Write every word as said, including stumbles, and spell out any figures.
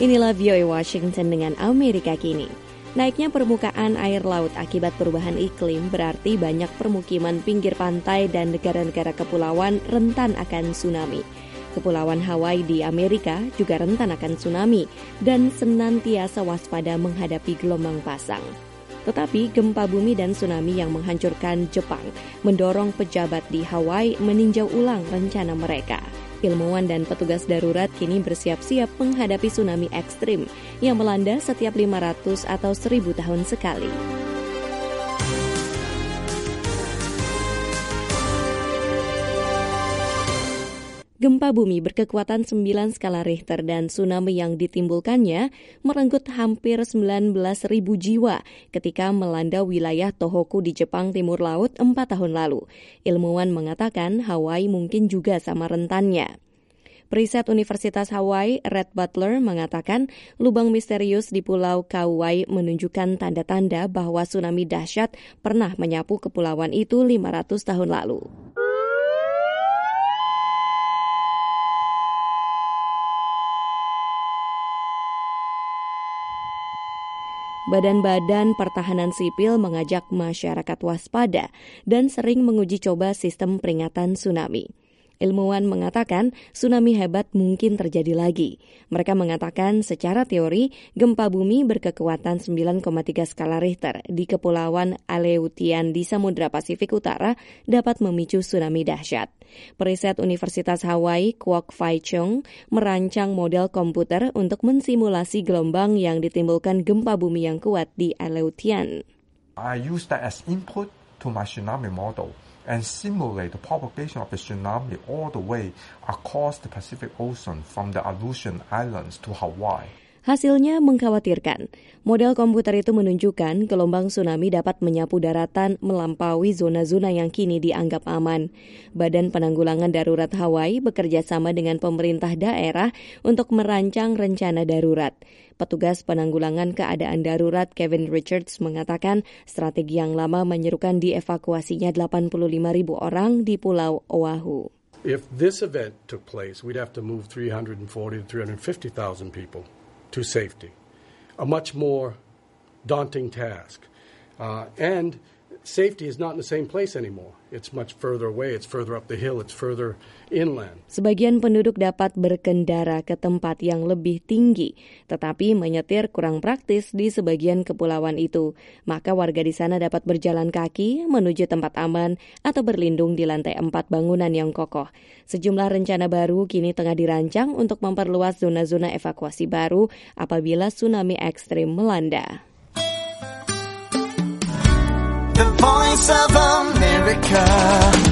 Inilah V O A Washington dengan Amerika Kini. Naiknya permukaan air laut akibat perubahan iklim berarti banyak permukiman pinggir pantai dan negara-negara kepulauan rentan akan tsunami. Kepulauan Hawaii di Amerika juga rentan akan tsunami dan senantiasa waspada menghadapi gelombang pasang. Tetapi gempa bumi dan tsunami yang menghancurkan Jepang mendorong pejabat di Hawaii meninjau ulang rencana mereka. Ilmuwan dan petugas darurat kini bersiap-siap menghadapi tsunami ekstrim yang melanda setiap lima ratus atau seribu tahun sekali. Gempa bumi berkekuatan sembilan skala Richter dan tsunami yang ditimbulkannya merenggut hampir sembilan belas ribu jiwa ketika melanda wilayah Tohoku di Jepang Timur Laut empat tahun lalu. Ilmuwan mengatakan Hawaii mungkin juga sama rentannya. Periset Universitas Hawaii, Red Butler, mengatakan lubang misterius di Pulau Kauai menunjukkan tanda-tanda bahwa tsunami dahsyat pernah menyapu kepulauan itu lima ratus tahun lalu. Badan-badan pertahanan sipil mengajak masyarakat waspada dan sering menguji coba sistem peringatan tsunami. Ilmuwan mengatakan tsunami hebat mungkin terjadi lagi. Mereka mengatakan secara teori gempa bumi berkekuatan sembilan koma tiga skala Richter di Kepulauan Aleutian di Samudra Pasifik Utara dapat memicu tsunami dahsyat. Periset Universitas Hawaii, Kwok Fai Chung, merancang model komputer untuk mensimulasi gelombang yang ditimbulkan gempa bumi yang kuat di Aleutian. I use that as input to my tsunami model and simulate the propagation of the tsunami all the way across the Pacific Ocean from the Aleutian Islands to Hawaii. Hasilnya mengkhawatirkan. Model komputer itu menunjukkan gelombang tsunami dapat menyapu daratan melampaui zona-zona yang kini dianggap aman. Badan Penanggulangan Darurat Hawaii bekerja sama dengan pemerintah daerah untuk merancang rencana darurat. Petugas penanggulangan keadaan darurat Kevin Richards mengatakan strategi yang lama menyerukan dievakuasinya delapan puluh lima ribu orang di Pulau Oahu. If this event took place, we'd have to move three hundred forty to three hundred fifty thousand people to safety, a much more daunting task. Uh, and safety is not in the same place anymore. It's much further away, it's further up the hill, it's further inland. Sebagian penduduk dapat berkendara ke tempat yang lebih tinggi, tetapi menyetir kurang praktis di sebagian kepulauan itu. Maka warga di sana dapat berjalan kaki menuju tempat aman atau berlindung di lantai empat bangunan yang kokoh. Sejumlah rencana baru kini tengah dirancang untuk memperluas zona-zona evakuasi baru apabila tsunami ekstrim melanda. The Voice of America.